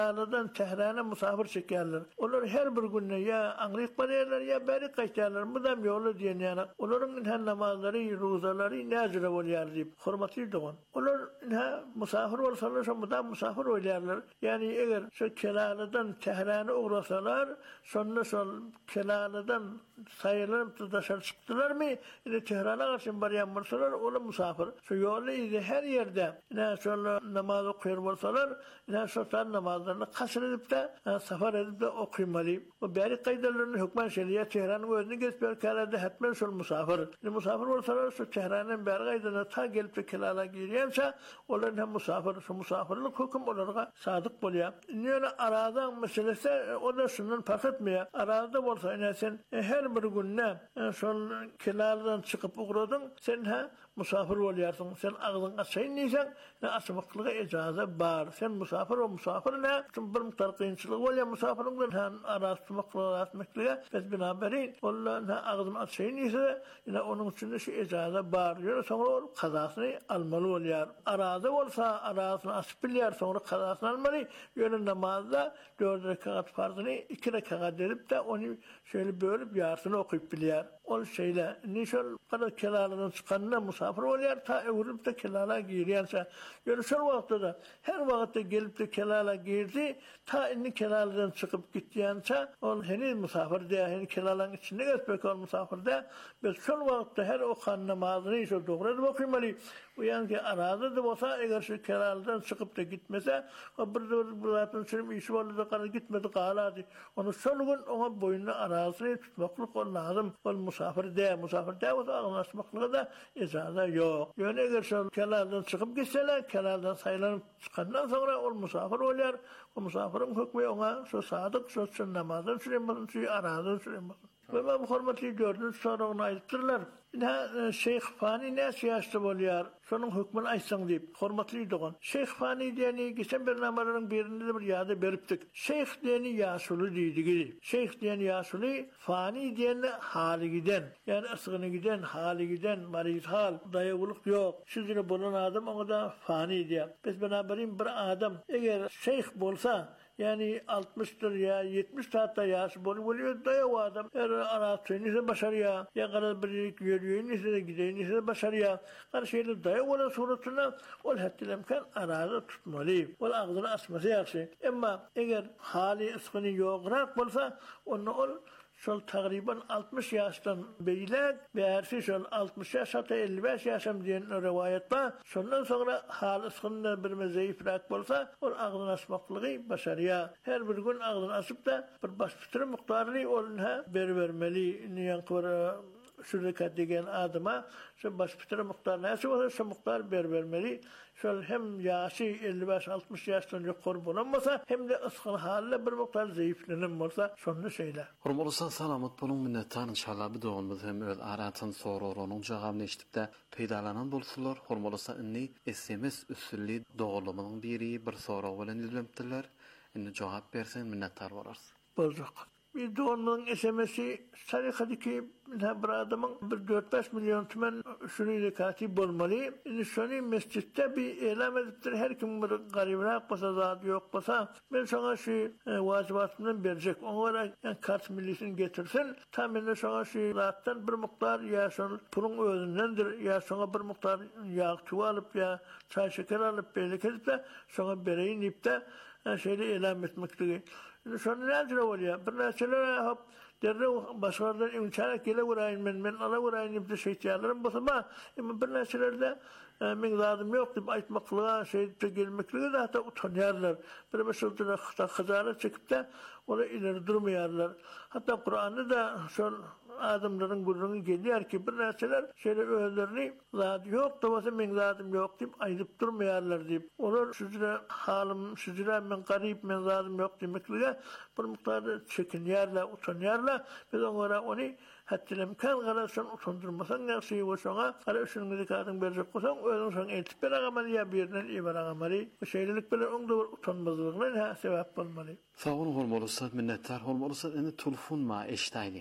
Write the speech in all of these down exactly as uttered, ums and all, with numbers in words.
Aladan Tehran'a musafir çekerler. Onlar her bir günne ya Anglik baraylar ya beri kaçarlar. Mudam yolu diyen yana. Onların her namazları, ruzaları nazire oluyor deyip hürmetli doğan. Onlar ha musafir olsalar şu mudam musafir oluyorlar. Yani eğer şu Kelaladan Tehran'a uğrasalar sonra son Kelaladan sayılarım dışarı çıktılar mı? Yine Tehran'a karşı barayan varsalar ola musafir. Şu yolu izi her yerde yine sonra namaz okuyor olsalar yine sosyal namazlarını kasır edip de safar edip de okuymalı. O beri kaydalarının hükmen şeriye Tehran'ın özünü geçmiyor kalede hetmen sol musafir. Yine musafir olsalar şu Tehran'ın beri kaydına ta gelip de Kelala giriyorsa onların hem musafir, şu musafirlik hüküm onlara sadık buluyor. Yine arada meselesi o da şundan fark etmiyor. Arada olsa yine sen her bir günne son Kelala'dan çıkıp uğradın sen ha musafir oluyorsun. Sen ağzın açayın neysen ne açmaklığa icazı var. Sen musafir o musafir ne? Çünkü bir miktar kıyınçılık oluyor musafirin de araştırmaklığa araştırmaklığa biz binaberin onunla ağzını açayın neyse yine onun için de şu icazı var. Yani sonra o kazasını almalı oluyor. Arada olsa arasını açıp biliyor sonra kazasını almalı. Yani namazda dört rekat farzını iki rekat edip de onu şöyle bölüp yarısını okuyup biliyor. O şeyle nişan kadar Kelala'dan çıkanına musafir oluyor ta evrilip de Kelala giriyorsa yani şu vakitte de her vakitte gelip de Kelala girdi ta inni Kelala'dan çıkıp gittiğince on henüz musafir diye henüz Kelala'nın içinde geçmek ol musafir diye biz şu vakitte her okan namazını işte doğru edip okuymalı. Bu yani ki arada da olsa eğer şu Kelala'dan çıkıp da gitmese o bir de bulatın sürüm işi vardı da kadar gitmedi kaladı. Onu son gün ona boyunlu arasını tutmaklık ol lazım. Ol musafir diye musafir diye o da anlaşmaklığı da icazı yok. Yani eğer şu Kelala'dan çıkıp gitseler Kelala'dan sayılanıp çıkandan sonra ol musafir oluyor. O musafirin hükmü ona şu sadık şu şu namazın süremezsin şu arazın süremezsin. Ve ben bu hürmetli gördünüz sonra onu ayıttırlar. Ne Şeyh Fani ne siyaseti oluyor? Şunun hükmünü aytsan deyip hürmetli doğan. Şeyh Fani diyeni geçen bir namarının birinde de bir yada beriptik. Şeyh diyeni Yasulu deydi gibi. Şeyh diyeni Yasulu Fani diyeni hali giden. Yani ısığını giden, hali giden, mariz hal, dayavuluk yok. Sizini bulan adam ona da Fani diye. Biz beraberim bir adam eğer şeyh bolsa yani altmıştır ya yetmiş tahta yaşı bolu oluyor da o adam her aratı neyse başarıya ya kadar bir yürüyor neyse de gidiyor neyse de başarıya karşıyla daya olan suratına ol hatta imkan arada tutmalı ol ağzını asması yakşı ama eğer hali ıskını yokrak olsa onu ol şol takriben altmış yaştan beylek ve ersi şol altmış yaş hatta elli beş yaşam diyen rivayet var. Sondan sonra hal ıskında bir zayıfrak olsa o ağzını asmaklığı başarıya. Her bir gün ağzını asıp da bir baş fıtırı muhtarlığı oluna ver vermeli. Niyan kıvara şurada degen adıma şu baş fıtırı muhtar neyse olsa şu muhtar ver vermeli. Şöyle hem yaşı elli beş altmış yaştan yukarı bulunmasa hem de ıskın haline bir muhtar zayıflanım olsa sonunda şeyler. Hormolsa salamat bolun minnettar inşallah bir doğumuz hem öz aratın soruronun cevabını eşitip de peydalanan bolsular. Hormolsa inni S M S usulli doğrulamanın biri bir soru bilen izlemdiler. Inni cevap bersen minnettar bolarız. Bozuk. Bir de onun S M S'i sarıkadaki bir adamın bir dört beş milyon tümen şurayla katip olmalı. Yani şunu mescitte bir eylem ediptir. Her kim bir garibine akbasa, zat yok basa. Ben sana şu e, vacibatından verecek. Onlara yani, kart millisini getirsin. Tam sana şu zattan bir miktar ya son pulun özündendir. Ya sana bir miktar yağ tuva alıp ya çay şeker alıp belki edip de sana bereyin ip de yani, şeyle eylem etmektir. Yani sonra nedir oluyor? Bir nesile hop derre başlardan imkanı kele vurayım ben ben ala vurayım de şeytanlarım basama ama bir nesilerde men lazım yok deyip aytmaklığa şeyde gelmekliğe de hatta utanıyorlar. Bir meselede hızara çekip de onu ileri durmuyorlar. Hatta Kur'an'da da şu adamların gururunu geliyor ki bir neseler şeyler özlerini zat yok da olsa men lazım yok deyip ayıp durmuyorlar deyip onlar sizlere halim sizlere men garip men lazım yok demekliğe bir miktarda çekiniyorlar utanıyorlar. Biz onlara onu hatta imkan galasın utandırmasan yaxşı o sana ara şunun zekatını verecek olsan özün sana etip bir agamali ya birden ibar agamali bu şeylik bilen onda utanmazlığına ha sebep olmalı. Sağ olun hormolsa minnettar hormolsa eni telefon ma eştayli.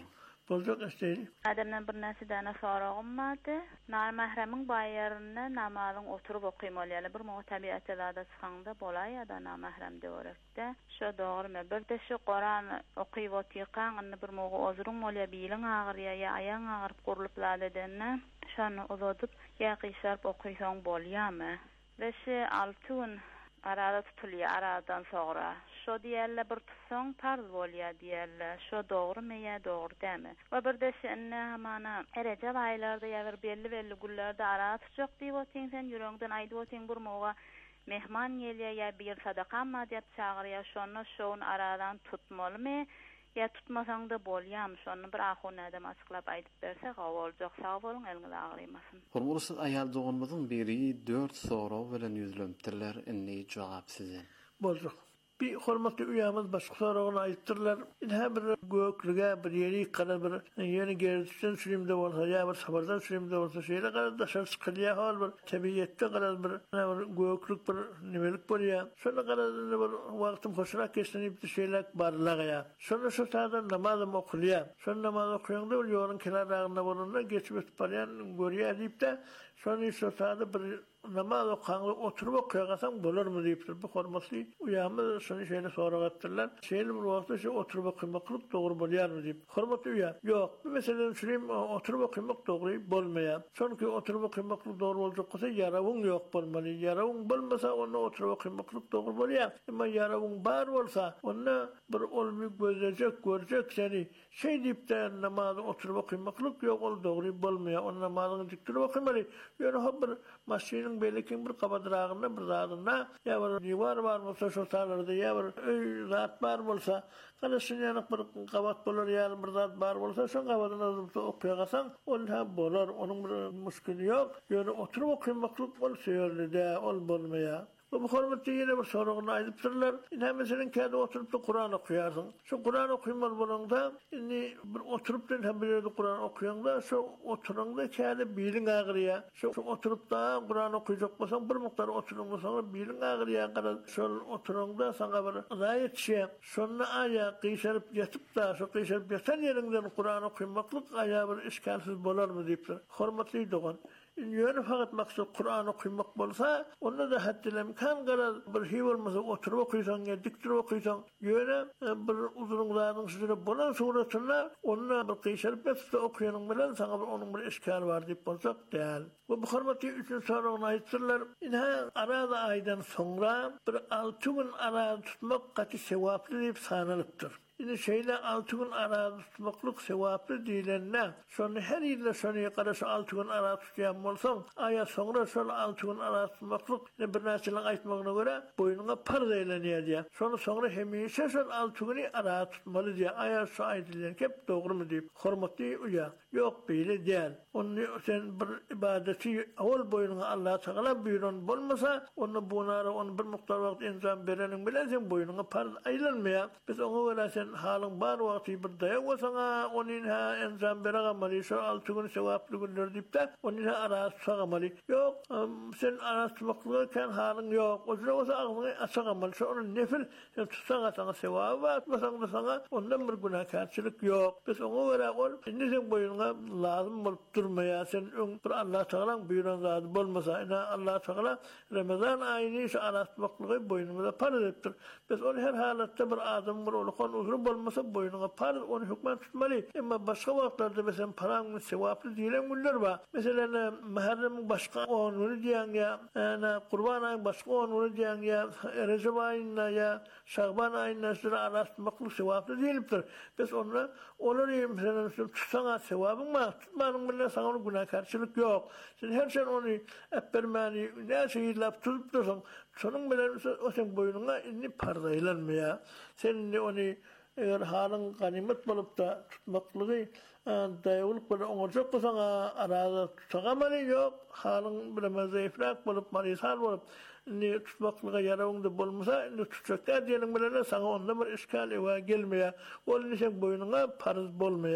Bolacak isteydi. Adamdan bir näse dana soragym vardy. Namahramyň baýaryna namazyň oturup okuymaly. Bir moňa tabiat alada çykanda bolay ya da namahram döwrekde. Şo dogrymy? Bir de şu Qur'an okuyup otýan bir moňa ozurun bolýa bilen agyrýa ya aýaň agyryp gurulyp edenne. Şonu uzadyp ya qyşarp okuysaň bolýarmy? Ve şu altı gün arada tutulýar aradan sonra. Şo diýerler bir tutsaň farz bolýar diýerler. Şo dogrymy ýa dogry dämi? We bir de şenne hamana Recep aýlarda ýa bir belli-belli günlerde ara tutjak diýip otýan sen ýüreginden aýdyp otýan bir moňa mehman gelýär ýa bir sadaka ma diýip çagyrýar. Şonu şoň aradan tutmalymy? Ya tutmasaň da bolýarmy? Şonu bir ahun adam açyklap aýdyp berse gawa boljak. Sag boluň, elňiz agrymasyn. Hormursyz aýal dogymyzyň biri dört soraw bilen ýüzlenipdirler. Inni jogap sizin. Boljak. Bir hormatly üýämiz başga soragyny aýtdyrlar. Inha bir göklige bir ýeri gara bir ýeni gerçekden sürimde bolsa ýa bir sabardan sürimde bolsa şeýle gara daşar çykýar hal bir tabiatda gara bir göklik bir nimelik bolýar. Şonu gara bir wagtym hoşurak geçenip şeýle barlaga. Şonu şu taýdan namaz okulýar. Şonu namaz okuýanda ol ýolun kenarlarynda bolanda geçip barýan görýär diýipde şonu şu taýda bir namaz okanlı oturup okuyasan bolarmy diýipdir. Bu hormatly uýamy şonu şeýle soragatdyrlar. Şeýle bir wagtda şu oturup okumak dogry bolýarmy diýip. Hormatly uýa. Ýok, bu meselen şurim oturup okumak dogry bolmaýar. Çünki oturup okumak dogry boljak bolsa ýarawyň ýok bolmaly. Ýarawyň bolmasa onu oturup okumak dogry bolýar. Emma ýarawyň bar bolsa, onu bir olmy gözlejek, görjek seni şey diýipde namaz oturup okumak ýok ol dogry bolmaýar. Onu namazyny dikdirip okumaly. Ýöne bir maşynyň belekin bir kabadragyna bir zadyna ýa bir diýwar bar bolsa şo taýlarda ýa bir öý zat bar bolsa galaşynyň bir kabat bolar ýa bir zat bar bolsa şo kabadyna okuýasan ol hem bolar, onuň bir müşkili ýok. Ýöne oturup okumak bolsa ýerde ol bolmaýar. Bu hormatly ýene bir soragyny aýdypdyrlar. Ine meselen käde oturup da Qur'an okuýarsyň. Şu Qur'an okuýmal bolanda, inni bir oturup da hem bir Qur'an okuýanda, şu oturanda käde bilen agyrýar. Şu oturup da Qur'an okuýjak bolsaň, bir mukdar oturmasaň bilen agyrýar. Gara şol oturanda saňa bir gaýet şey, şonu aýa qyşaryp ýatyp da, şu qyşaryp ýatan ýerinden Qur'an okuýmaklyk aýa bir işgalsiz bolarmy diýipdir. Hormatly dogan. Ýöne fakat maksat Qur'an okumak bolsa, onda da hatta imkan gara bir hiç bolmasa oturup okuýsaň, dikdirip okuýsaň, ýöne bir uzun zadyň süre bolan suratyna onda bir qyşaryp ýatyp okuýanyň bilen saňa bir onuň bir işgal bar diýip bolsak däl. Bu hormatly üçin soragyny aýtdyrlar. Ine arada aýdan soňra bir altı gün ara tutmak gaty sevaply diýip sanalypdyr. Ine şeýle altı gün ara tutmaklyk sevaply diýilende, şonu her ýerde şonu garaşy altı gün ara tutýan bolsaň, aýa soňra şol altı gün ara tutmaklyk bir näçelik aýtmagyna görä boýnuňa farz eýlenýär diýär. Şonu soňra hemişe şol altı güni ara tutmaly diýär. Aýa şu aýdylýan kep dogrymy diýip hormatly uýa. Ýok beýle diýär. Onu sen bir ibadeti awal boýnuňa Allah Taala buyuran bolmasa, onu bunara onu bir mukdar wagt enzam bereniň bilen sen boýnuňa farz aýlanmaýar. Biz oňa görä sen halyň bar wagty bir daýak bolsaňa, onuň ha enzam beragamaly, şu altı gün sevaply günler diýip de, onuň ara tutagamaly. Ýok, sen ara tutmaklyga kan halyň ýok. Ojra bolsa agyny açagamaly. Şu onu nefil sen tutsaň saňa sevap bar, bolsaň da saňa ondan bir günahkarçylyk ýok. Biz oňa görä ol, indi sen boýnuňa lazım bolup durmaýar. Sen bir Allah Taala buyuran zat bolmasa, ina Allah Taala Ramazan aýyny şu ara tutmaklygy boýnuňa farz etdir. Biz onu her halatda bir adam bir ulkan uzun bolmasa boýnuňa farz onu hükmen tutmaly. Emma başga wagtlarda mesela paraň sevaply diýilen günler bar. Mesela Muharrem başga onu diýen ya, ana Qurban aýy başga onu diýen ya, Recep aýyna ya, Şaban aýyna şura ara tutmaklyk sevaply diýilipdir. Biz onu olary mesela tutsaňa sewabyň ma, tutmanyň bilen saňa günahkarçylyk ýok. Sen her şey onu etbermäni, näçe ýyllap tutup dursaň, şonuň bilen o sen boýnuňa indi farz aýlanmaýar. Sen onu eger halyň ganimet bolup da tutmaklygy daýalyk bilen oňarjak bolsaň arada tutagamaly ýok. Halyň bilen zäifrak bolup, marysal bolup, indi tutmaklyga ýarawyňda bolmasa, indi tutjakda diýeniň bilen saňa onda bir işgal ewa gelmeýär. Ol sen boýnuňa farz bolmaýar.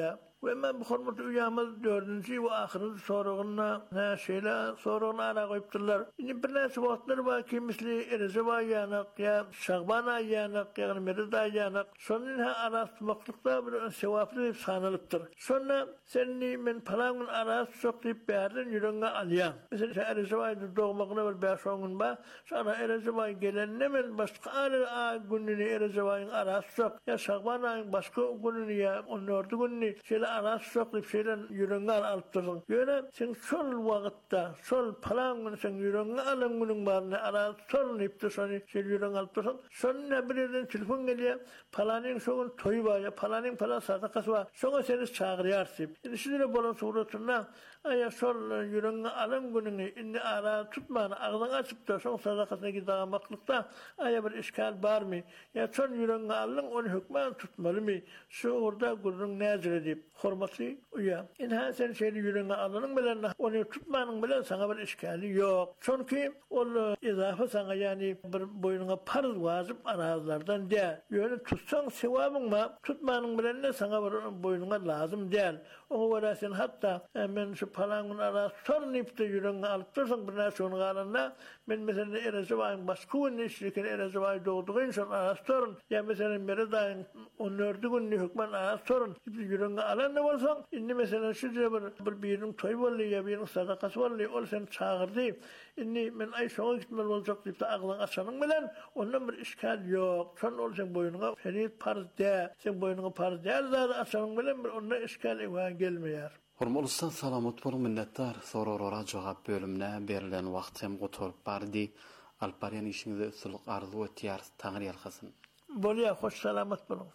وإما بخرمة أيامız dördüncü ve ahırı sorğuna ha şeyle sorğuna ara koyuptırlar. İni bir näse wagtlar var ki misli erze var yanak ya Şaban ayı yanak yani Merida ayı yanak. Şonun ha arasmaqlıqda bir sevaplı sanılıptır. Sonra senni men palanın aras sok dip berden yürüngä alýan. Mesela erze var doğmagına bir beş on gün ba. Sonra erze var gelenne men başka ara gününü erze varın aras sok ya Şaban ayın başka gününü ya on dördü gününü şeýle aras sok dip şeýle yürüngä alıpdyryň. Ýöne sen şol wagtda şol palan gün sen yürüngä alan günüň barny aras sol dipdi şonu şeýle yürüngä alypdyryň. Şonda birden telefon gelýär. Palanyň şoň toýy bar ya palanyň palan sadakasy bar. Şoňa seni çağırýar diýip. Indi şuňa bolan suratynda aya şol yürüngä alan günüňi indi ara tutmany agzyň açypda şoň sadakasyna gidamaklykda aya bir işgal barmy? Ya şol yürüngä alan onu hükmän tutmalymy? Şu orda gurrun näzir diýip hormatly uya. Indi sen şeýle yürüngä alanyň bilen onu tutmanyň bilen sana bir işgali ýok. Çünki ol izafa sana yani bir boynuňa farz wazyp arazlardan däl. Ýöne tutsaň sewabyň ma, tutmanyň bilen de sana bir boynuňa lazım däl. O wara sen hatta men şu palanyň aras sornypdy yürüngä alyp dursaň bir näse onu galanda men mesela ereze waýyň başga gün işleken ereze waý dogdugyň şol aras sorun ya mesela Meridaýyň on dördü günni hükmen aras sorun yürüngä alanda bolsaň indi mesela şu bir bir biriň toý boldy ya biriň sadakasy boldy ol sen çağırdy. Indi men ay şoňa gitmeli boljak diýip de aglyň açanyň bilen ondan bir işgal ýok. Şol ol sen boynuňa ferit farz dä. Sen boynuňa farz däl zady açanyň bilen bir onda işgal gelmeýär. Hormatly salamat bolun minnetdar. Soraglara jogap bölümine berilen wagt hem goturup bardy. Alparyan işinize usuluk arzu etýär. Taňyr ýalgasyn. Bolýar, hoş salamat bolun.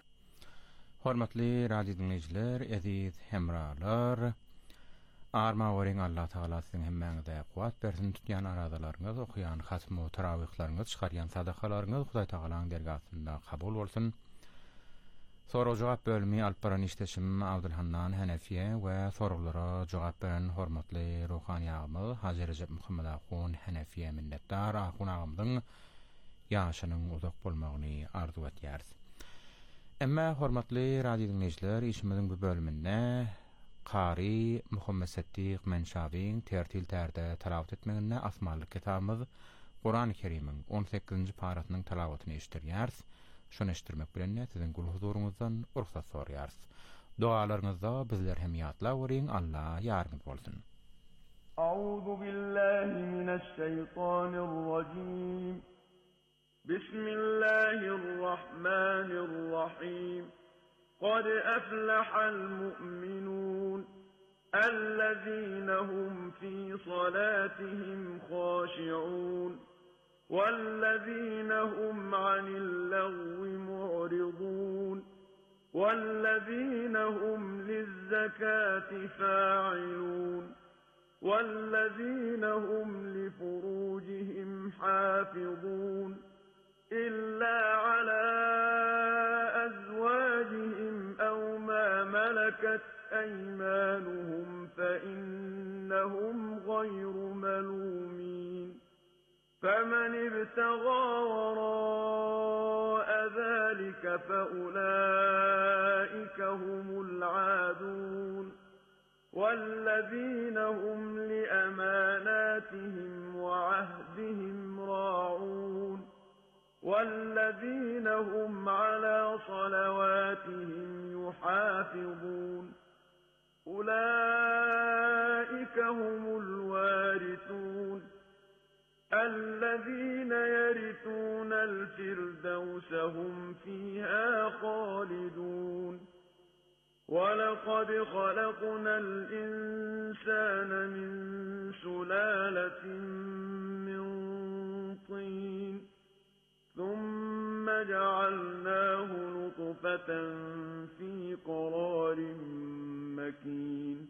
Hormatly radio dinleyijiler, aziz hemralar. Arma wering Allah Taala siziň hemmeňize kuwat bersin tutýan aradalaryňyz, okuyan hatmy tarawihlaryňyz, çykarýan sadakalaryňyz Hudaý Taalaň dergahynda kabul bolsun. Soru jogap bölümi Alparan işleşim Abdulhannan Hanefiye we sorulara jogap beren hormatly ruhani agamy Haji Recep Muhammed Ahun Hanefiye minnetdar Ahun agymyň ýaşanyň uzak bolmagyny arzu etýär. Emma hormatly radio dinleyijiler, işimiziň bu bölüminde Qari Muhammed Settiq Menshawiň tertil terde talawat etmegine asmanly kitabymyz Qur'an-ı Kerim'iň on sekizinji paratynyň talawatyny eşdirýär. Şonu eşdirmek bilen siziň gul huzuruňyzdan ruhsat sorýar. Dualaryňyzda bizler hem ýatla weriň, Allah ýardymy bolsun. Euzu billahi mineşşeytanirracim. Bismillahirrahmanirrahim. قد أفلح المؤمنون الذين هم في صلاتهم خاشعون والذين هم عن اللغو معرضون والذين هم للزكاة فاعلون والذين هم لفروجهم حافظون إلا على أزواجهم أو ما ملكت أيمانهم فإنهم غير ملومين فمن ابتغى وراء ذلك فأولئك هم العادون والذين هم لأماناتهم وعهدهم راعون والذين هم على صلواتهم يحافظون أولئك هم الوارثون الذين يرثون الفردوس هم فيها خالدون ولقد خلقنا الإنسان من سلالة من طين ثم جعلناه نطفة في قرار مكين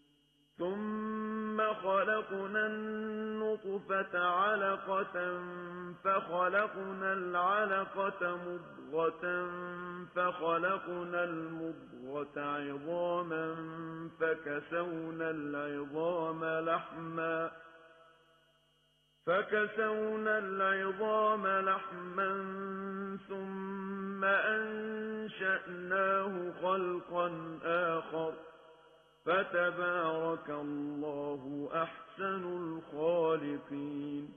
ثم خلقنا النطفة علقة فخلقنا العلقة مضغة فخلقنا المضغة عظاما فكسونا العظام لحما فكسونا العظام لحما ثم أنشأناه أنشأناه خلقا آخر فتبارك الله أحسن الخالقين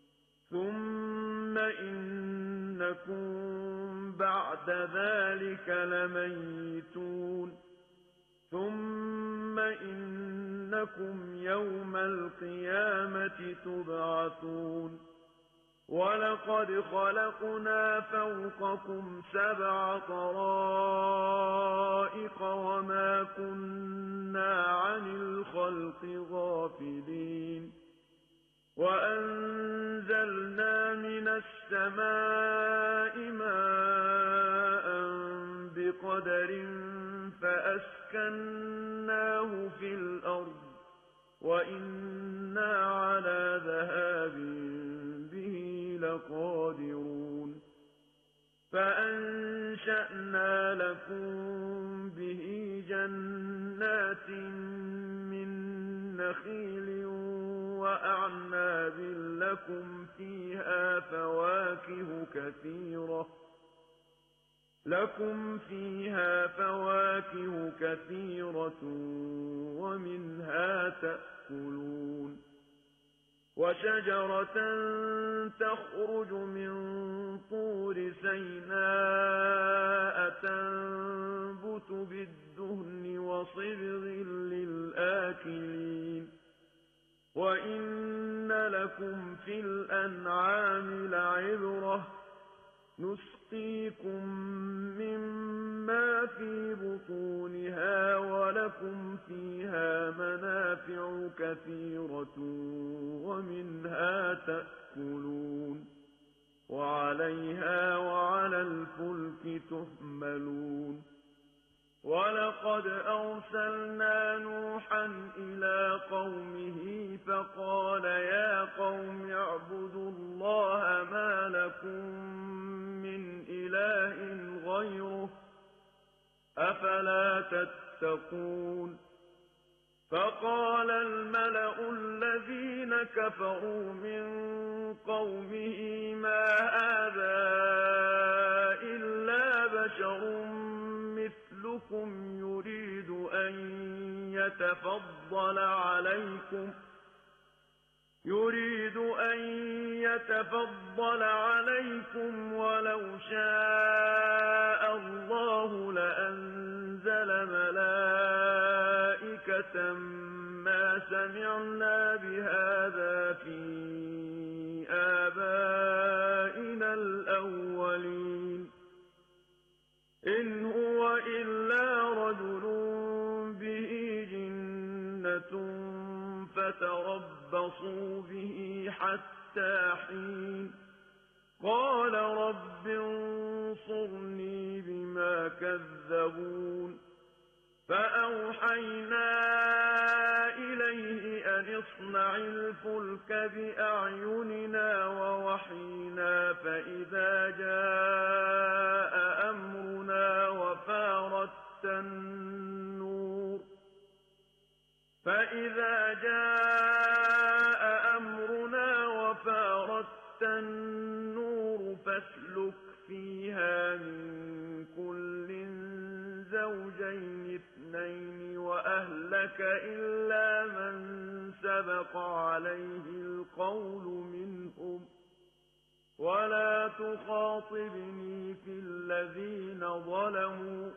ثم إنكم بعد ذلك لميتون ثم إنكم يوم القيامة تبعثون ولقد خلقنا فوقكم سبع طرائق وما كنا عن الخلق غافلين وأنزلنا من السماء ماء بقدر فأسكناه في الأرض وإنا على ذهاب به لقادرون فأنشأنا لكم به جنات من نخيل وأعناب لكم فيها فواكه كثيرة لكم فيها فواكه كثيرة ومنها تأكلون وشجرة تخرج من طور سيناء تنبت بالدهن وصبغ للآكلين وإن لكم في الأنعام لعبرة نسقيكم مما في بطونها ولكم فيها منافع كثيرة ومنها تأكلون وعليها وعلى الفلك تحملون ولقد أرسلنا نوحا إلى قومه فقال يا قوم اعبدوا الله ما لكم من إله غيره أفلا تتقون فقال الملأ الذين كفروا من قومه ما هذا إلا بشر مثلكم يريد أن يتفضل عليكم يريد أن يتفضل عليكم ولو شاء الله لأنزل ملائكة ما سمعنا بهذا في آبائنا الأولين إن هو إلا رجل به جنة فتربصوا به حتى حين قال رب انصرني بما كذبون فأوحينا إليه أن اصنع الفلك بأعيننا ووحينا فإذا جاء أمرنا وفارت النور فإذا جاء أمرنا وفارت النور فاسلك فيها من كل زوجين اثنين وأهلك إلا من سبق عليه القول منهم ولا تخاطبني في الذين ظلموا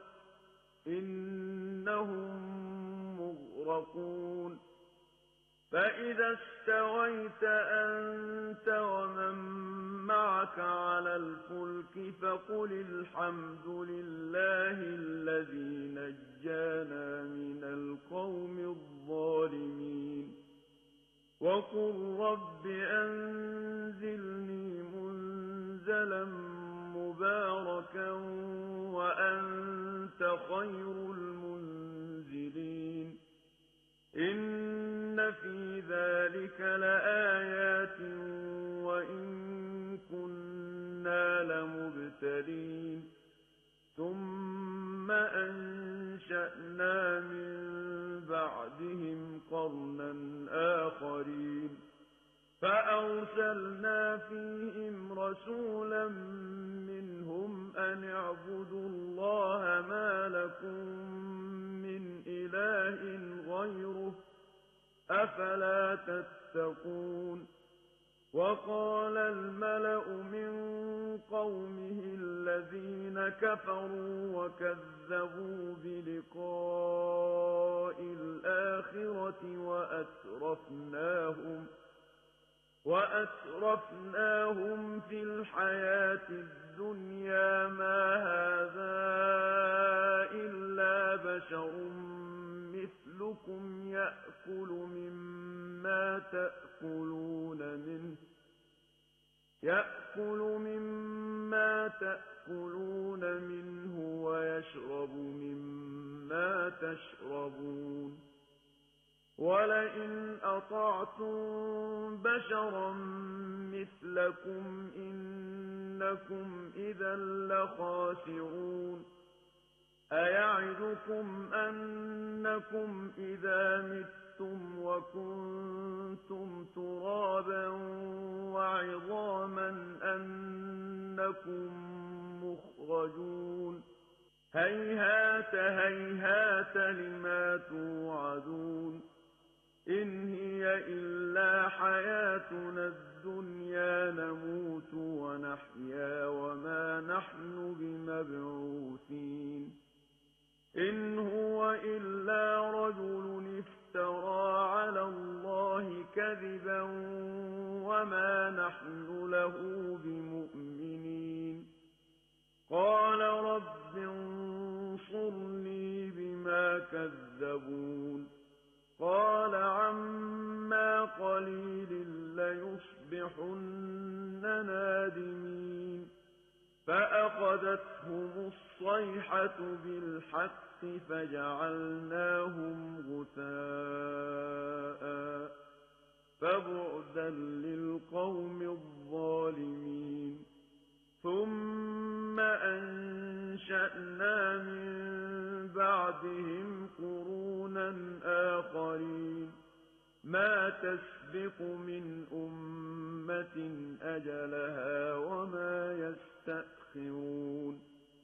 إنهم مغرقون فإذا استويت أنت ومن معك على الفلك فقل الحمد لله الذي نجانا من القوم الظالمين وقل رب أنزلني منزلا مباركا وأنت خير المنزلين إن في ذلك لآيات وإن كنا لمبتلين ثم أنشأنا من بعدهم قرنا آخرين فأرسلنا فيهم رسولا منهم أن اعبدوا الله ما لكم من إله غيره أفلا تتقون وقال الملأ من قومه الذين كفروا وكذبوا بلقاء الآخرة وأترفناهم وأترفناهم في الحياة الدنيا ما هذا إلا بشر مثلكم يأكل مما تأكلون منه يأكل مما تأكلون منه ويشرب مما تشربون ولئن أطعتم بشرا مثلكم إنكم إذا لخاسرون أيعدكم أنكم إذا متم وكنتم ترابا وعظاما أنكم مخرجون هيهات هيهات لما توعدون إن هي إلا حياتنا الدنيا نموت ونحيا وما نحن بمبعوثين إن هو إلا رجل افترى على الله كذبا وما نحن له بمؤمنين قال رب انصرني بما كذبون قال عما قليل ليصبحن نادمين فأخذتهم الصيحة بالحق فجعلناهم غثاء فبعدا للقوم الظالمين ثم أنشأنا من بعدهم قرونا آخرين ما تسبق من أمة أجلها وما يستأخرون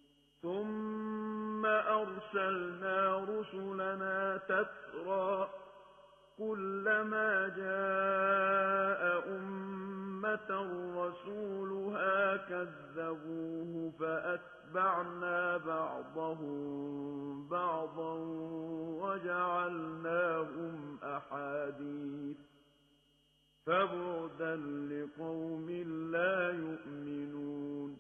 ثم أرسلنا رسلنا تترى كلما جاء أمة رسولها كذبوه فأتبعنا بعضهم بعضا وجعلناهم أحاديث فبعدا لقوم لا يؤمنون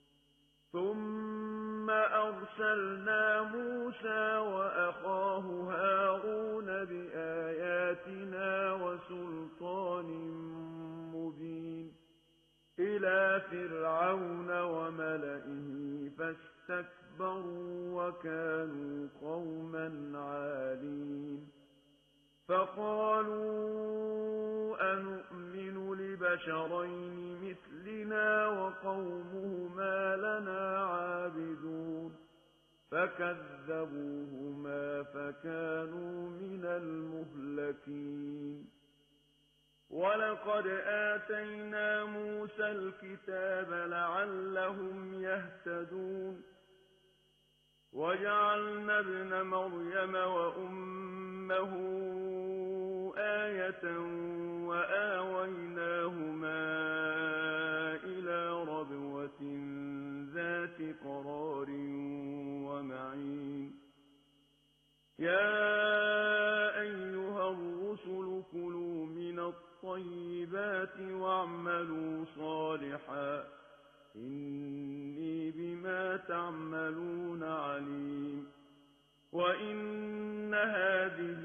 ثم أرسلنا موسى وأخاه هارون بآياتنا وسلطان مبين إلى فرعون وملئه فاستكبروا وكانوا قوما عالين فقالوا أنؤمن لبشرين مثلنا وقومهما لنا عابدون فكذبوهما فكانوا من المهلكين ولقد آتينا موسى الكتاب لعلهم يهتدون وجعلنا ابن مريم وأمه آية وآويناهما إلى ربوة ذات قرار ومعين يا أيها الرسل كلوا من الطيبات واعملوا صالحا إني بما تعملون عليم وإن هذه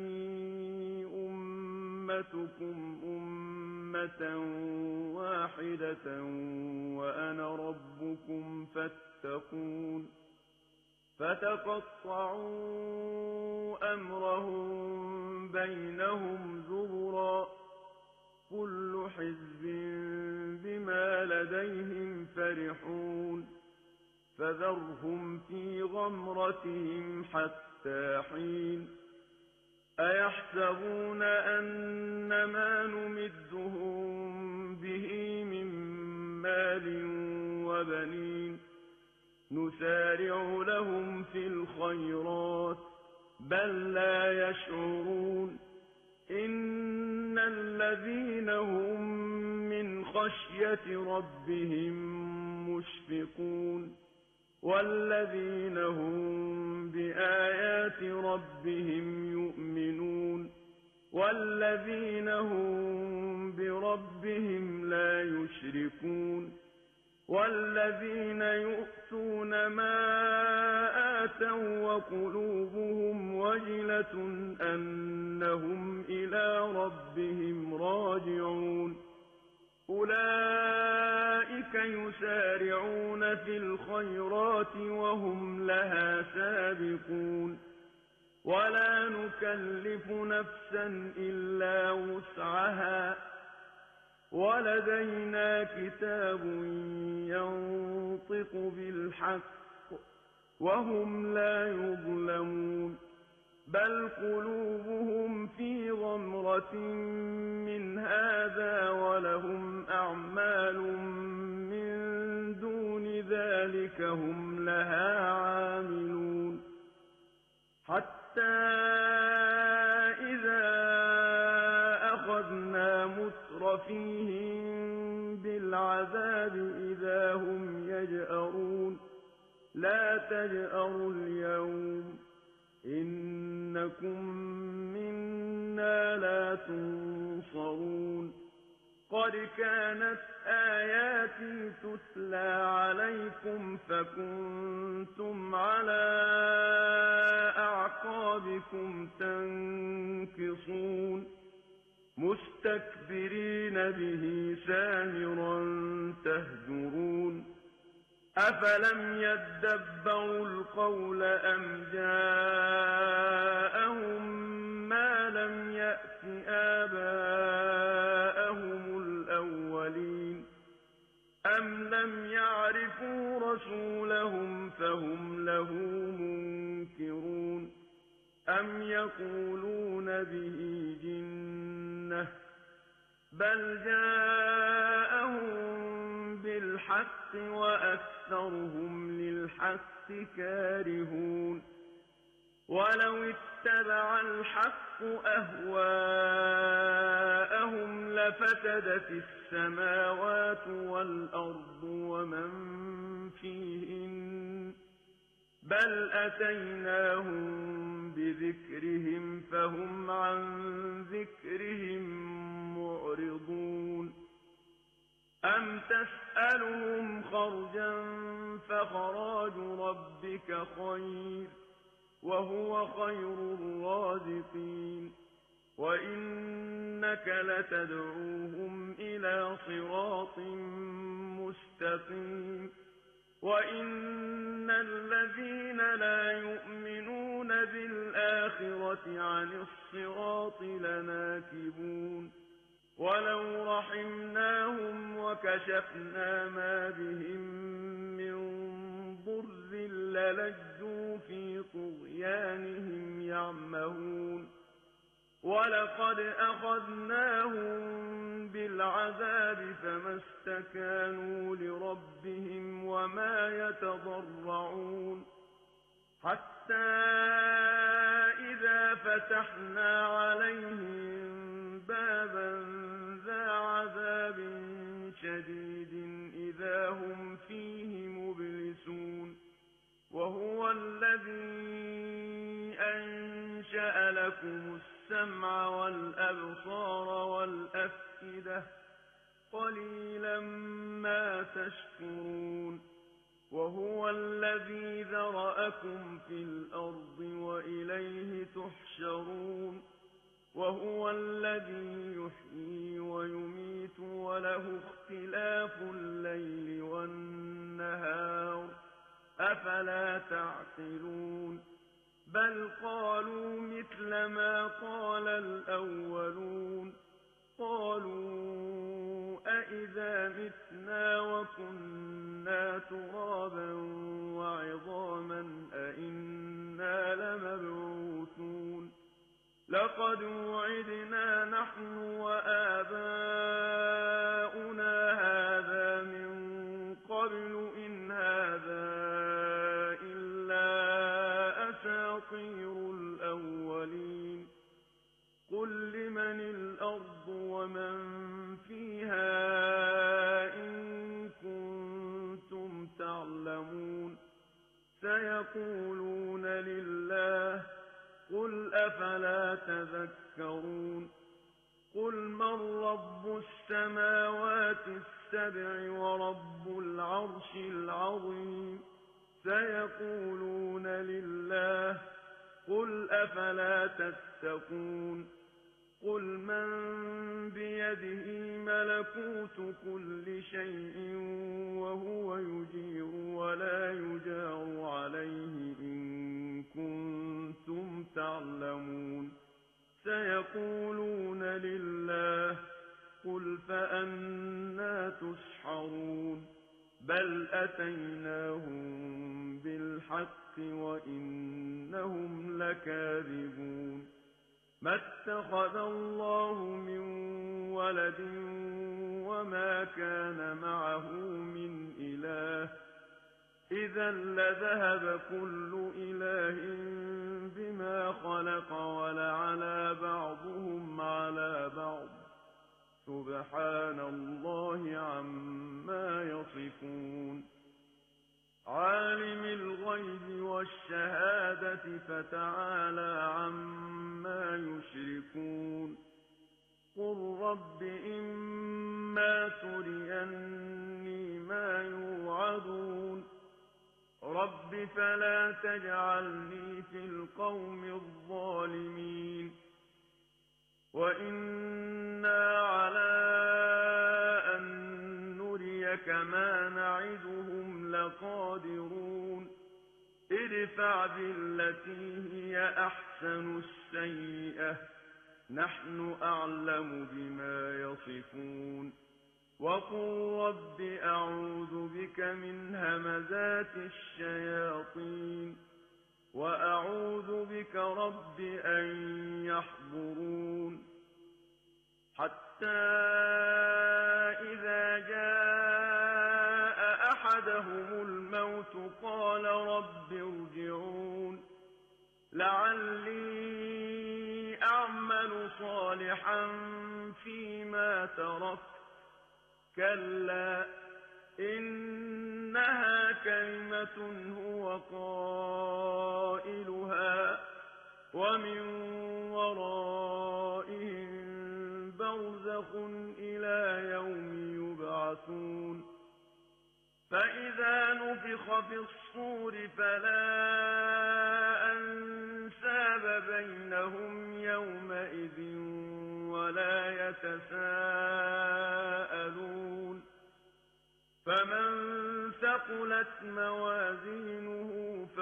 أمتكم أمة واحدة وأنا ربكم فاتقون فتقطعوا أمرهم بينهم زبرا كل حزب بما لديهم فرحون فذرهم في غمرتهم حتى حين أيحسبون أن ما نمدهم به من مال وبنين نسارع لهم في الخيرات بل لا يشعرون إن الذين هم من خشية ربهم مشفقون والذين هم بآيات ربهم يؤمنون والذين هم بربهم لا يشركون والذين يؤتون ما آتوا وقلوبهم وجلة أنهم إلى ربهم راجعون أولئك يسارعون في الخيرات وهم لها سابقون ولا نكلف نفسا إلا وسعها ولدينا كتاب ينطق بالحق وهم لا يظلمون بل قلوبهم في غمرة من هذا ولهم أعمال من دون ذلك هم لها عاملون حتى إذا أخذنا مترفيهم بالعذاب إذا هم يجأرون لا تجأروا اليوم إنكم منا لا تنصرون قد كانت آياتي تتلى عليكم فكنتم على أعقابكم تنكصون مستكبرين به سامرا تهجرون أفلم يدبروا القول أم جاءهم ما لم يأت آباءهم الأولين أم لم يعرفوا رسولهم فهم له منكرون أم يقولون به جنة بل جاءهم بالحق وأكثرهم للحق كارهون ولو اتبع الحق أهواءهم لفسدت السماوات والأرض ومن فيهن بل أتيناهم بذكرهم فهم عن ذكرهم معرضون أم تسألهم خرجا فخراج ربك خير وهو خير الرازقين وإنك لتدعوهم إلى صراط مستقيم وإن الذين لا يؤمنون بالآخرة عن الصراط لناكبون ولو رحمناهم وكشفنا ما بهم من ضر للجوا في طغيانهم يعمهون ولقد أخذناهم بالعذاب فما استكانوا لربهم وما يتضرعون حتى إذا فتحنا عليهم بابا ذا عذاب شديد إذا هم فيه مبلسون وهو الذي أنشأ لكم السمع والأبصار والأفئدة قليلا ما تشكرون وهو الذي ذرأكم في الأرض وإليه تحشرون وهو الذي يحيي ويميت وله اختلاف الليل والنهار أفلا تعقلون بل قالوا مثل ما قال الأولون قالوا أئذا متنا وكنا ترابا وعظاما أئنا لمبعوثون لقد وعدنا نحن وآباؤنا هذا من قبل إن هذا سيقولون لله قل أفلا تذكرون قل من رب السماوات السبع ورب العرش العظيم سيقولون لله قل أفلا تتقون قل من بيده ملكوت كل شيء وهو يجير ولا يجار عليه إن كنتم تعلمون سيقولون لله قل فأنى تسحرون بل أتيناهم بالحق وإنهم لكاذبون ما اتخذ الله من ولد وما كان معه من إله إذا لذهب كل إله بما خلق ولعلى بعضهم على بعض سبحان الله عما يصفون عالم الغيب والشهادة فتعالى عما يشركون قل رب إما تريني ما يوعدون رب فلا تجعلني في القوم الظالمين وإنا على أن نريك ما نعدهم لقادرون ادفع بالتي هي أحسن السيئة نحن أعلم بما يصفون وقل رب أعوذ بك من همزات الشياطين وأعوذ بك رب أن يحضرون حتى إذا جاء أحدهم الموت قال رب ارجعون لعلي أعمل صالحا فيما تركت كلا إنها كلمة هو قائلها ومن ورائهم برزخ إلى يوم يبعثون فإذا نفخ في الصور فلا أنساب بينهم يومئذ ولا يتساءلون فمن ثقلت موازينه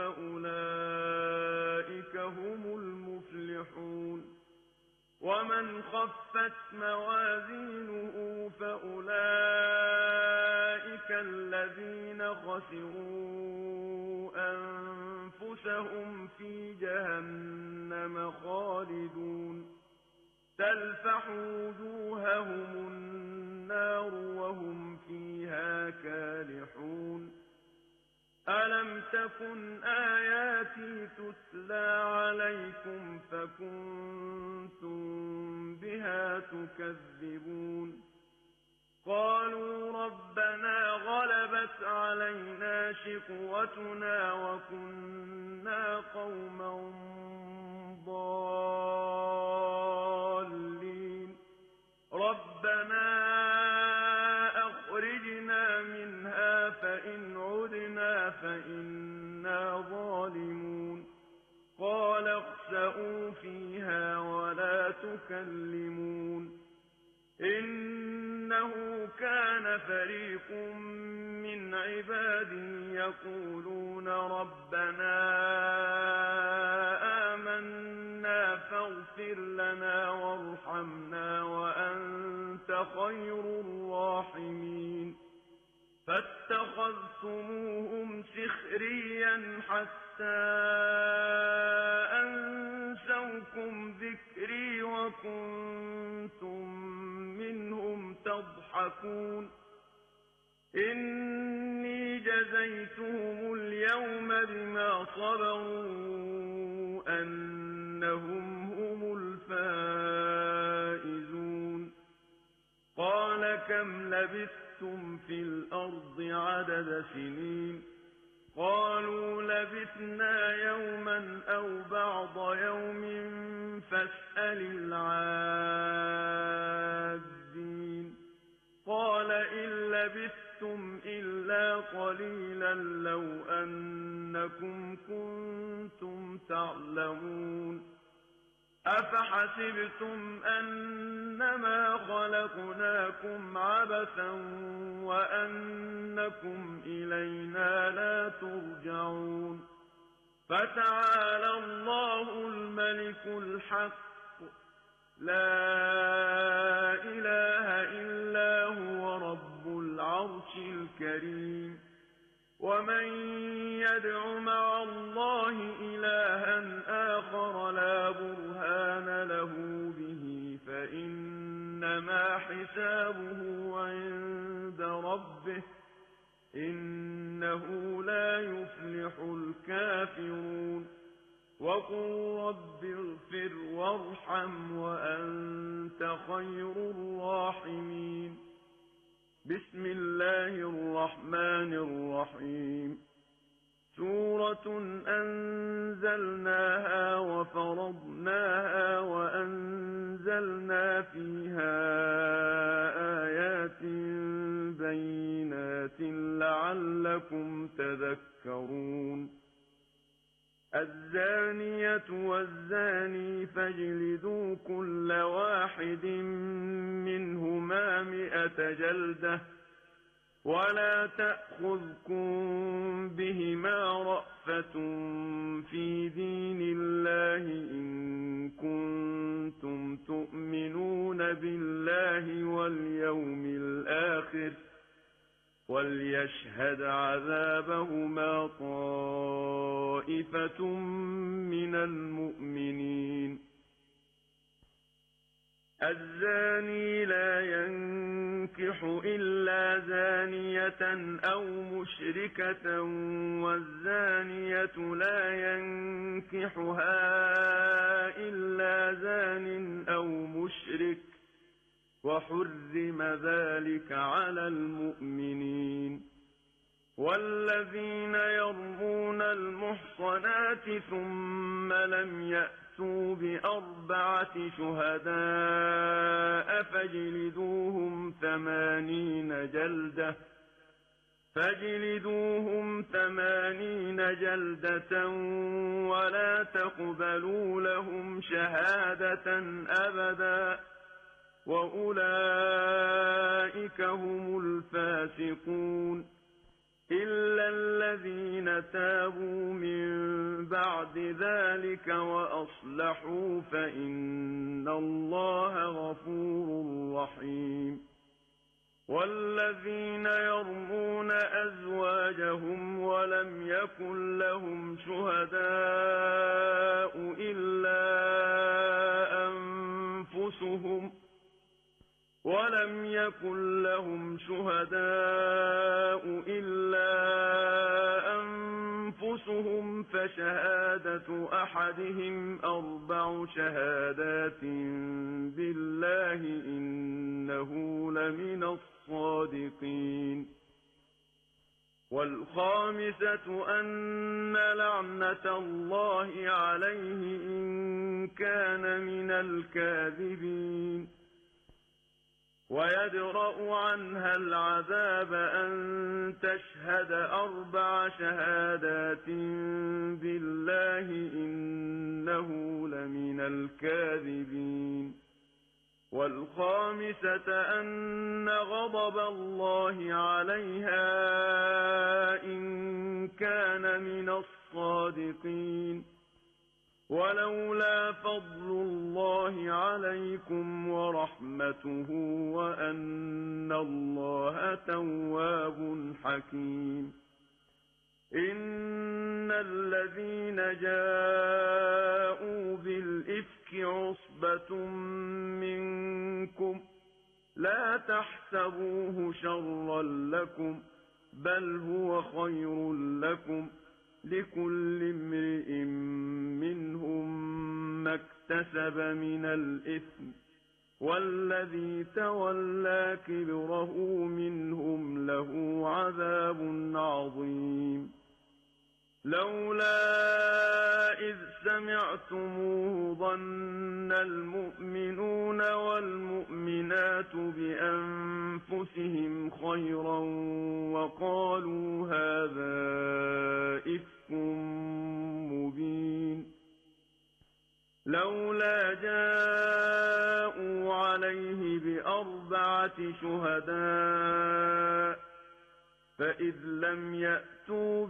فأولئك هم المفلحون ومن خفت موازينه فأولئك الذين خسروا أنفسهم في جهنم خالدون تلفح وجوههم النار وهم فيها كالحون ألم تكن آياتي تتلى عليكم فكنتم بها تكذبون قالوا ربنا غلبت علينا شقوتنا وكنا قوما ضالين ربنا أخرجنا منها فإن عدنا فإنا ظالمون قال اخسئوا فيها ولا تكلمون إنه كان فريق من عبادي يقولون ربنا آمنا فاغفر لنا وارحمنا وأنت خير الراحمين فاتخذتموهم سخريا حتى أنسوكم ذكري وكنتم منهم تضحكون إني جزيتهم اليوم بما صبروا أنهم هم الفائزون قال كم لبثتم في الأرض عدد سنين قالوا لبثنا لبثنا يوما أو بعض يوم فاسأل العادين قال إن لبثتم إلا قليلا لو أنكم كنتم تعلمون أفحسبتم أنما خلقناكم عبثا وأنكم إلينا لا ترجعون فتعالى الله الملك الحق لا إله إلا هو رب العرش الكريم ومن يدع مع الله إلها آخر لا برهان له به فإنما حسابه عند ربه إنه لا يفلح الكافرون وقل رب اغفر وارحم وأنت خير الراحمين بسم الله الرحمن الرحيم سورة أنزلناها وفرضناها وأنزلنا فيها آيات بينات لعلكم تذكرون الزانية والزاني فاجلدوا كل واحد منهما مئة جلدة ولا تأخذكم بهما رأفة في دين الله إن كنتم تؤمنون بالله واليوم الآخر وليشهد عذابهما طائفة من المؤمنين الزاني لا ينكح إلا زانية أو مشركة والزانية لا ينكحها إلا زان أو مشرك وحرم ذلك على المؤمنين والذين يرمون المحصنات ثم لم يأتوا بأربعة شهداء فاجلدوهم ثمانين جلدة فاجلدوهم ثمانين جلدة ولا تقبلوا لهم شهادة أبدا وأولئك هم الفاسقون إلا الذين تابوا من بعد ذلك وأصلحوا فإن الله غفور رحيم والذين يرمون أزواجهم ولم يكن لهم شهداء إلا أنفسهم ولم يكن لهم شهداء إلا أنفسهم فشهادة أحدهم أربع شهادات بالله إنه لمن الصادقين والخامسة أن لعنة الله عليه إن كان من الكاذبين ويدرأ عنها العذاب أن تشهد أربع شهادات بالله إنه لمن الكاذبين والخامسة أن غضب الله عليها إن كان من الصادقين ولولا فضل الله عليكم ورحمته وأن الله تواب حكيم إن الذين جاءوا بالإفك عصبة منكم لا تحسبوه شرا لكم بل هو خير لكم لكل امرئ منهم ما اكتسب من الإثم والذي تولى كبره منهم له عذاب عظيم لولا إذ سمعتموه ظن المؤمنون والمؤمنات بأنفسهم خيرا وقالوا هذا إفك مبين لولا جاءوا عليه بأربعة شهداء فإذ لم يأتوا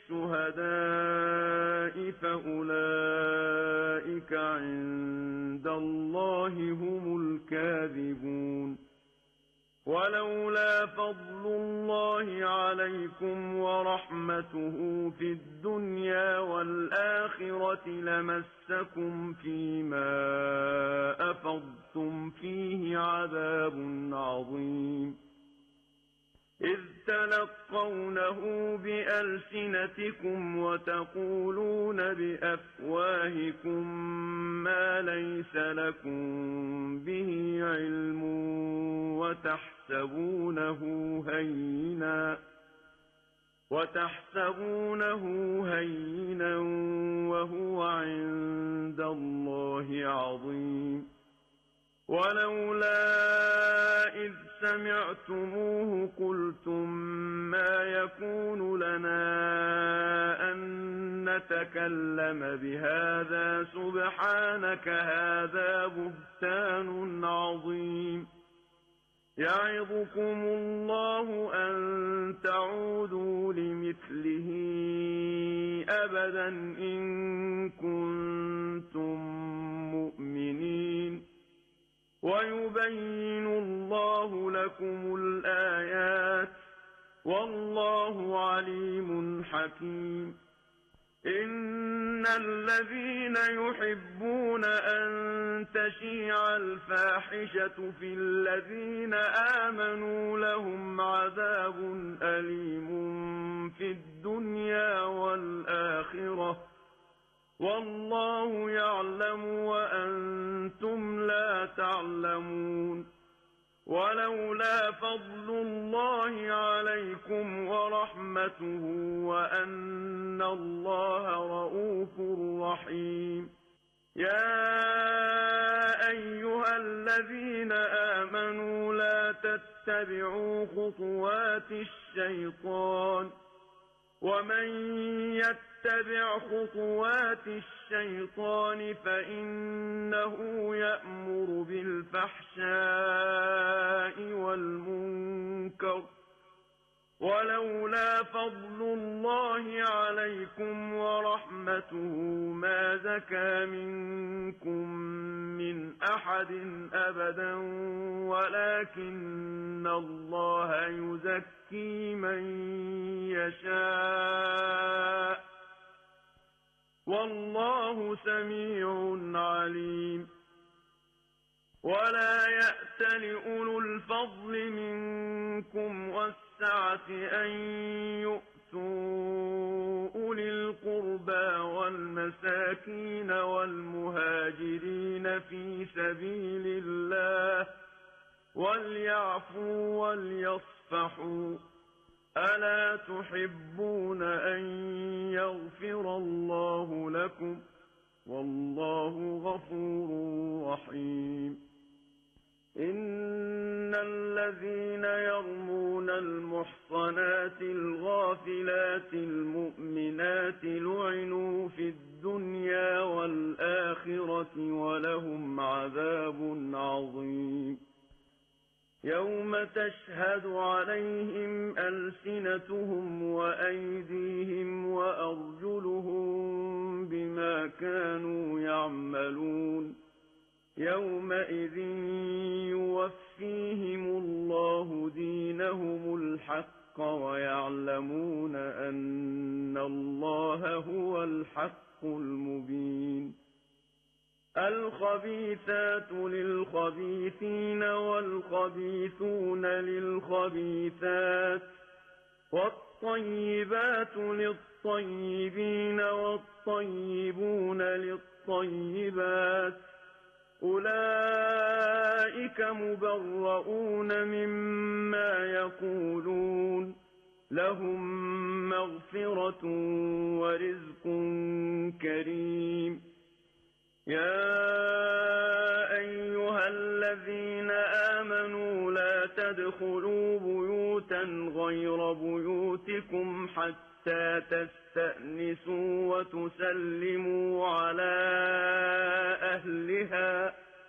بالشهداء فأولئك عند الله هم الكاذبون ولولا فضل الله عليكم ورحمته في الدنيا والآخرة لمسكم فيما أفضتم فيه عذاب عظيم إذ تلقونه بألسنتكم وتقولون بأفواهكم ما ليس لكم به علم وتحسبونه هينا وتحسبونه هينا وهو عند الله عظيم ولولا إذ سمعتموه قلتم ما يكون لنا أن نتكلم بهذا سبحانك هذا بهتان عظيم يعظكم الله أن تعودوا لمثله أبدا إن كنتم مؤمنين ويبين الله لكم الآيات والله عليم حكيم إن الذين يحبون أن تشيع الفاحشة في الذين آمنوا لهم عذاب أليم في الدنيا والآخرة والله يعلم وأنتم لا تعلمون ولولا فضل الله عليكم ورحمته وأن الله رؤوف رحيم يا أيها الذين آمنوا لا تتبعوا خطوات الشيطان ومن يتبع خطوات الشيطان فإنه يأمر بالفحشاء والمنكر ولولا فضل الله عليكم ورحمته ما زكى منكم من أحد أبدا ولكن الله يزكي من يشاء والله سميع عليم ولا يأت لأولو الفضل منكم والسعة أن يؤتوا أولي القربى والمساكين والمهاجرين في سبيل الله وليعفوا وليصفحوا ألا تحبون أن يغفر الله لكم والله غفور رحيم إن الذين يرمون المحصنات الغافلات المؤمنات لعنوا في الدنيا والآخرة ولهم عذاب عظيم يوم تشهد عليهم ألسنتهم وأيديهم وأرجلهم بما كانوا يعملون يومئذ يوفيهم الله دينهم الحق ويعلمون أن الله هو الحق المبين الخبيثات للخبيثين والخبيثون للخبيثات والطيبات للطيبين والطيبون للطيبات أولئك مبرؤون مما يقولون لهم مغفرة ورزق كريم. يا أيها الذين آمنوا لا تدخلوا بيوتا غير بيوتكم حتى تستأنسوا وتسلموا على أهلها،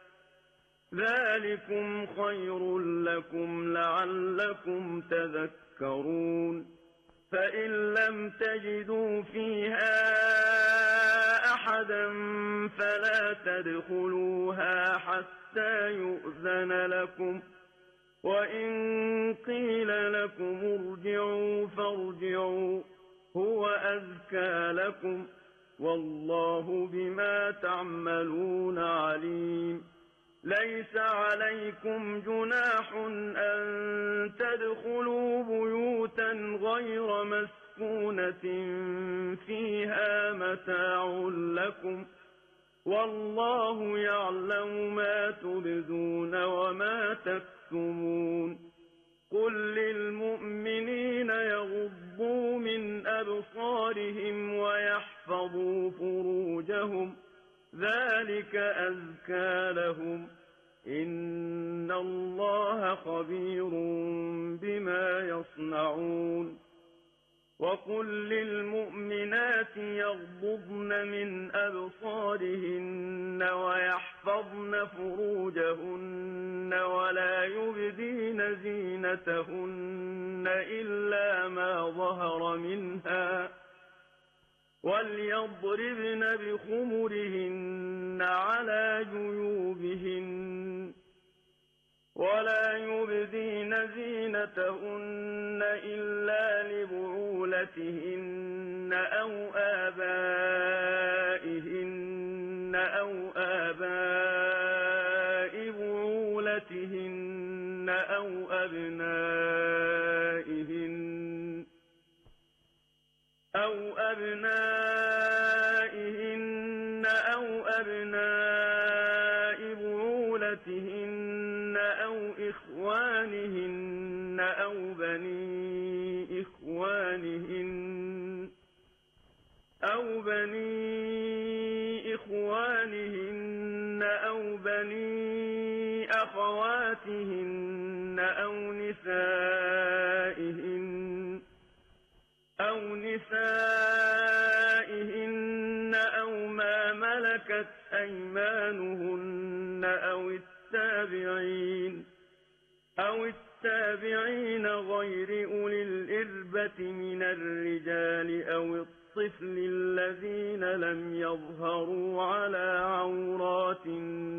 ذلكم خير لكم لعلكم تذكرون. فإن لم تجدوا فيها أحدا فلا تدخلوها حتى يؤذن لكم، وإن قيل لكم ارجعوا فارجعوا هو أزكى لكم، والله بما تعملون عليم. ليس عليكم جناح أن تدخلوا بيوتا غير مسكونة فيها متاع لكم، والله يعلم ما تبدون وما تكتمون. قل للمؤمنين يغضوا من أبصارهم ويحفظوا فروجهم، ذلك أزكى لهم، إن الله خبير بما يصنعون. وقل للمؤمنات يغضضن من أبصارهن ويحفظن فروجهن ولا يبدين زينتهن إلا ما ظهر منها، وليضربن بخمرهن على جيوبهن ولا يبدين زينتهن إلا لبعولتهن أو آبائهن أو آباء بعولتهن أو أبنائهن أو أبنائهن أو أبناء بعولتهن أو إخوانهن أو بني إخوانهن أو بني إخوانهن أو بني أخواتهن أو نسائهن أو نسائهن أو ما ملكت أيمانهن أو التابعين أو التابعين غير أولي الإربة من الرجال أو الطفل الذين لم يظهروا على عورات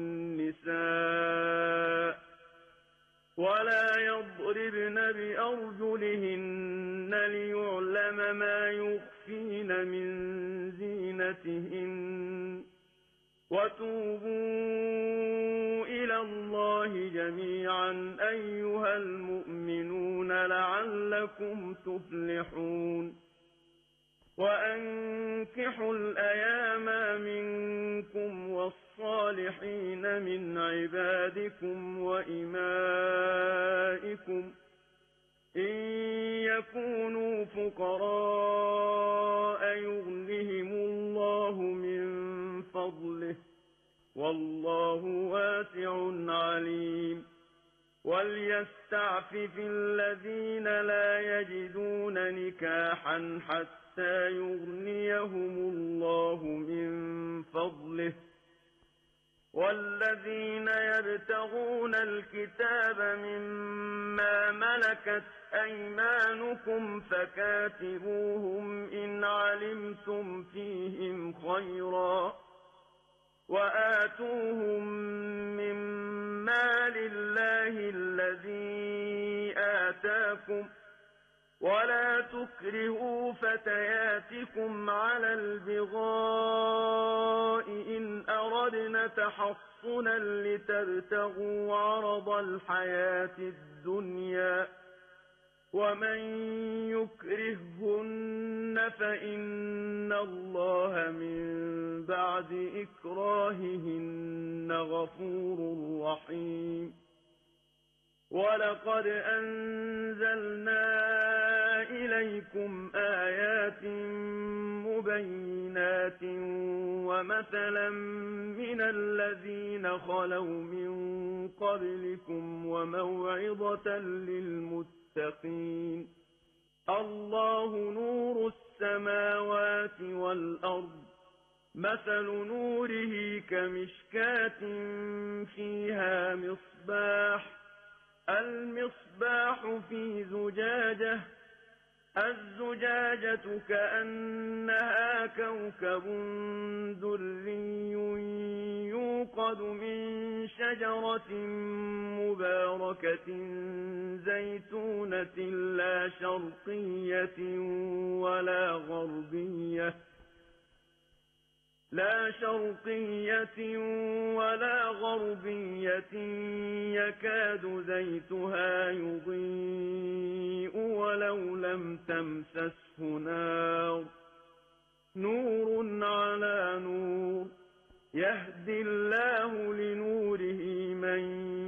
النساء، ولا يضربن بأرجلهن ليعلم ما يخفين من زينتهن. وتوبوا إلى الله جميعا أيها المؤمنون لعلكم تفلحون. وأنكحوا الأيام منكم والصالحين من عبادكم وإمائكم إن يكونوا فقراء يغنهم الله من فضله، والله واسع عليم. وليستعفف الذين لا يجدون نكاحا حتى يغنيهم الله من فضله، والذين يبتغون الكتاب مما ملكت أيمانكم فكاتبوهم إن علمتم فيهم خيرا، وآتوهم من مال الله الذي آتاكم، ولا تكرهوا فتياتكم على البغاء إن أردنا تحصنا لتبتغوا عرض الحياة الدنيا، ومن يكرههن فإن الله من بعد إكراههن غفور رحيم. ولقد أنزلنا إليكم آيات مبينات ومثلا من الذين خلوا من قبلكم وموعظة للمتقين الله نور السماوات والأرض مثل نوره كمشكاة فيها مصباح المصباح في زجاجة الزجاجة كأنها كوكب دري يوقد من شجرة مباركة زيتونة لا شرقية ولا غربية لا شرقية ولا غربية يكاد زيتها يضيء ولو لم تمسسه نار نور على نور يهدي الله لنوره من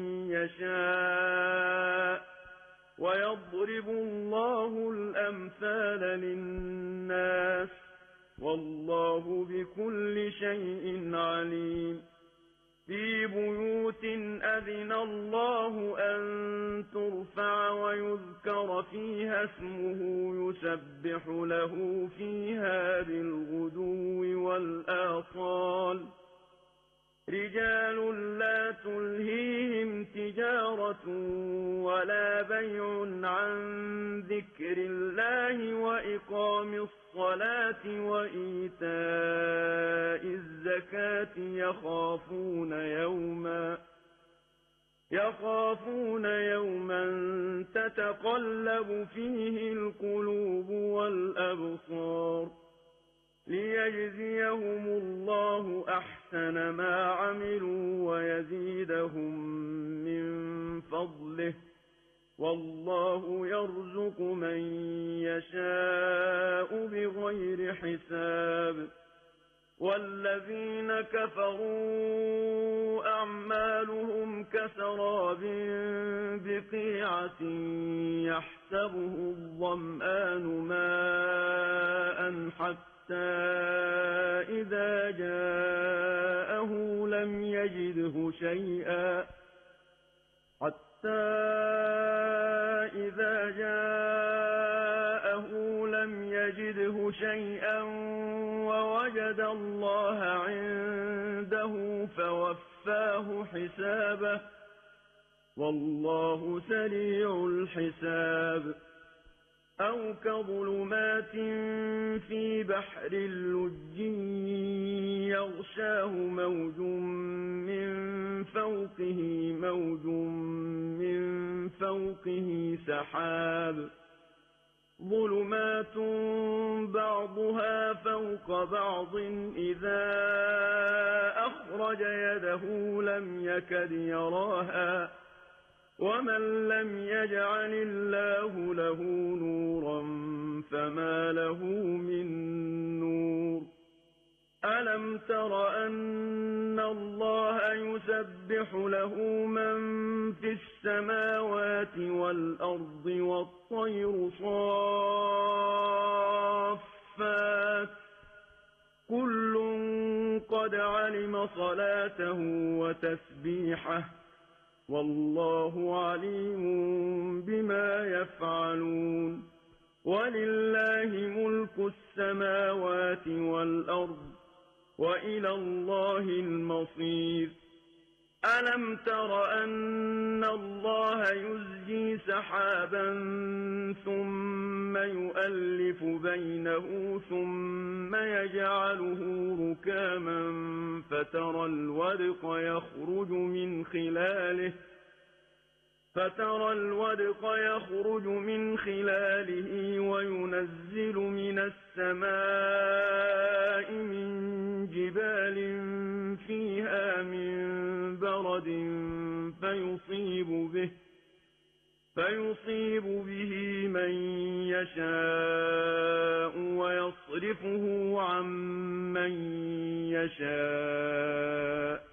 يشاء ويضرب الله الأمثال للناس والله بكل شيء عليم في بيوت أذن الله أن ترفع ويذكر فيها اسمه يسبح له فيها بالغدو والآصال رجال لا تلهيهم تجارة ولا بيع عن ذكر الله وإقام الصلاة وإيتاء الزكاة يخافون يوما يخافون يوما تتقلب فيه القلوب والأبصار ليجزيهم الله أحسن ما عملوا ويزيدهم من فضله والله يرزق من يشاء بغير حساب والذين كفروا أعمالهم كسراب بقيعة يحسبه الظمآن ماء حتى إذا جاءه لم يجده شيئا حتى إذا جاءه لم يجده شيئا ووجد الله عنده فوفاه حسابه والله سريع الحساب أو كظلمات في بحر اللج يغشاه موج من فوقه موج من فوقه سحاب ظلمات بعضها فوق بعض إذا أخرج يده لم يكد يراها ومن لم يجعل الله له نورا فما له من نور ألم تر أن الله يسبح له من في السماوات والأرض والطير صافات كل قد علم صلاته وتسبيحه والله عليم بما يفعلون ولله ملك السماوات والأرض وإلى الله المصير ألم تر أن الله يزجي سحابا ثم يؤلف بينه ثم يجعله ركاما فترى الودق يخرج من خلاله فترى الودق يخرج من خلاله وينزل من السماء من جبال فيها من برد فيصيب به فيصيب به من يشاء ويصرفه عن من يشاء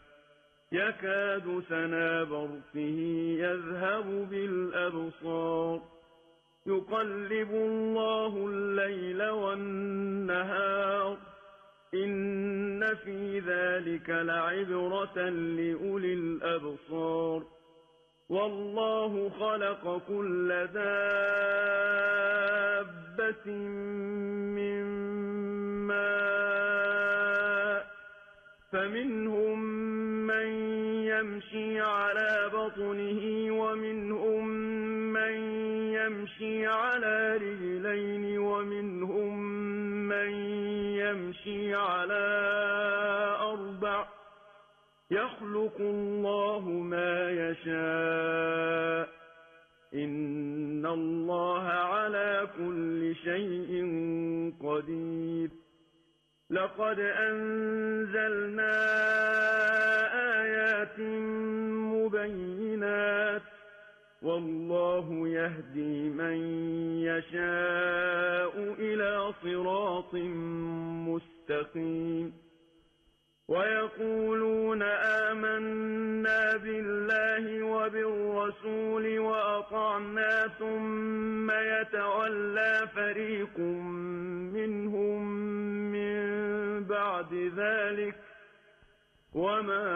يكاد سنا برقه يذهب بالأبصار يقلب الله الليل والنهار إن في ذلك لعبرة لأولي الأبصار والله خلق كل دابة من ماء فمنهم من يمشي على بطنه ومنهم من يمشي على رجلين ومنهم من يمشي على أربع يخلق الله ما يشاء إن الله على كل شيء قدير لقد أنزلنا آيات مبينات والله يهدي من يشاء إلى صراط مستقيم ويقولون آمنا بالله وبالرسول وأطعنا ثم يتولى فريق منهم من بعد ذلك وما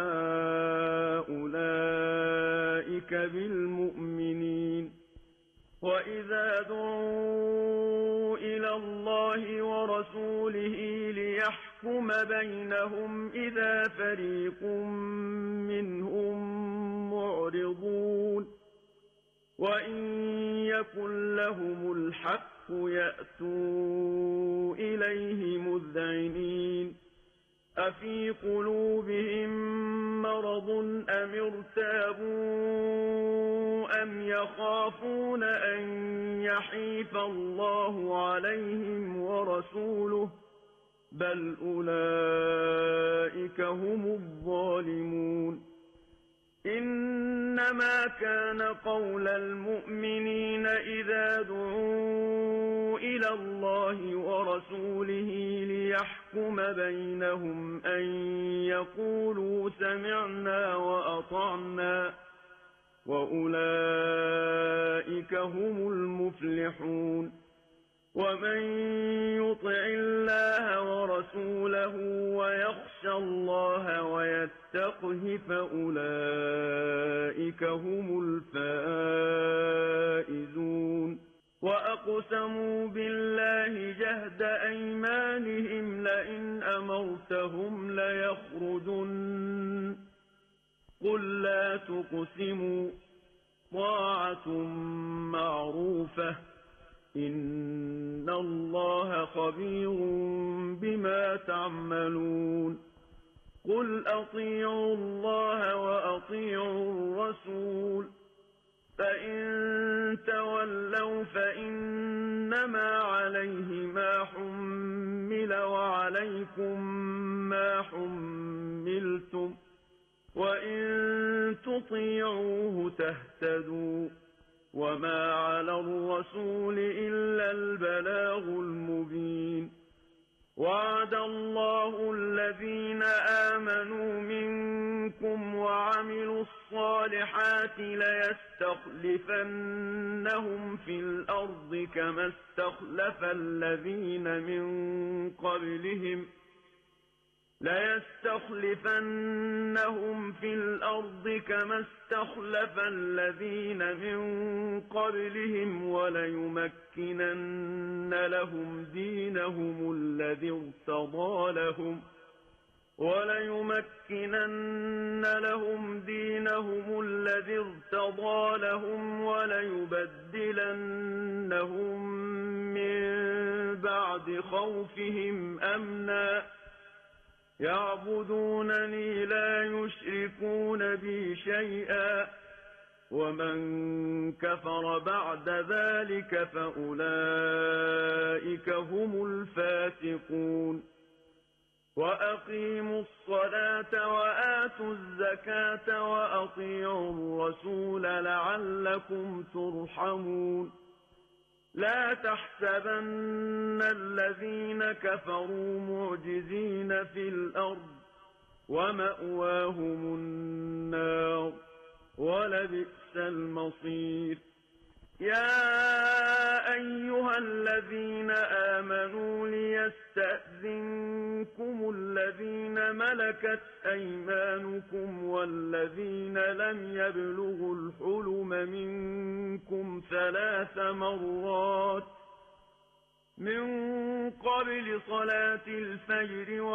أولئك بالمؤمنين وإذا دعوا إلى الله ورسوله ليحكم بينهم إذا فريق منهم معرضون وإن يكن لهم الحق يأتوا إليه مذعنين أفي قلوبهم مرض أم ارتابوا أم يخافون أن يحيف الله عليهم ورسوله بل أولئك هم الظالمون إنما كان قول المؤمنين إذا دعوا إلى الله ورسوله ليحكم بينهم أن يقولوا سمعنا وأطعنا وأولئك هم المفلحون ومن يطع الله ورسوله ويخشى الله ويتقه فأولئك هم الفائزون وأقسموا بالله جهد أيمانهم لئن أمرتهم ليخرجن قل لا تقسموا طاعة معروفة إن الله خبير بما تعملون قل أطيعوا الله وأطيعوا الرسول فإن تولوا فإنما عليه ما حمل وعليكم ما حملتم وإن تطيعوه تهتدوا وما على الرسول إلا البلاغ المبين وعد الله الذين آمنوا منكم وعملوا الصالحات ليستخلفنهم في الأرض كما استخلف الذين من قبلهم ليستخلفنهم في الأرض كما استخلف الذين من قبلهم وليمكنن لهم دينهم الذي ارتضى لهم وليمكنن لهم دينهم الذي ارتضى لهم وليبدلنهم من بعد خوفهم أمنا يعبدونني لا يشركون بي شيئا ومن كفر بعد ذلك فأولئك هم الفاسقون وأقيموا الصلاة وآتوا الزكاة وأطيعوا الرسول لعلكم ترحمون لا تحسبن الذين كفروا معجزين في الأرض ومأواهم النار ولبئس المصير يا أيها الذين آمنوا ليستأذنكم الذين ملكت أيمانكم والذين لم يبلغوا الحلم منكم ثلاث مرات من قبل صلاة الفجر